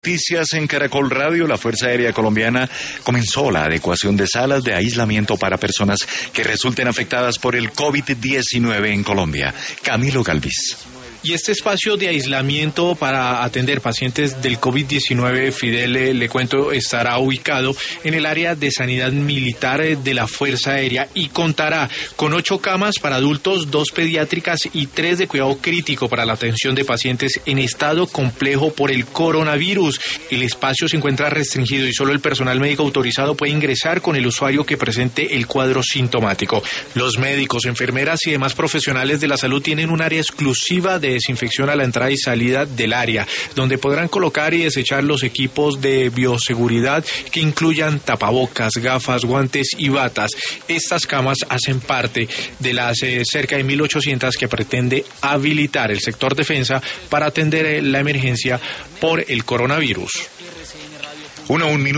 noticias en Caracol Radio. La Fuerza Aérea Colombiana comenzó la adecuación de salas de aislamiento para personas que resulten afectadas por el COVID-19 en Colombia. Camilo Galvis. Y este espacio de aislamiento para atender pacientes del COVID-19, Fidel, le cuento, estará ubicado en el área de sanidad militar de la Fuerza Aérea y contará con 8 camas para adultos, 2 pediátricas y 3 de cuidado crítico para la atención de pacientes en estado complejo por el coronavirus. El espacio se encuentra restringido y solo el personal médico autorizado puede ingresar con el usuario que presente el cuadro sintomático. Los médicos, enfermeras y demás profesionales de la salud tienen un área exclusiva de desinfección a la entrada y salida del área, donde podrán colocar y desechar los equipos de bioseguridad que incluyan tapabocas, gafas, guantes y batas. Estas camas hacen parte de las cerca de 1.800 que pretende habilitar el sector defensa para atender la emergencia por el coronavirus. Un minuto.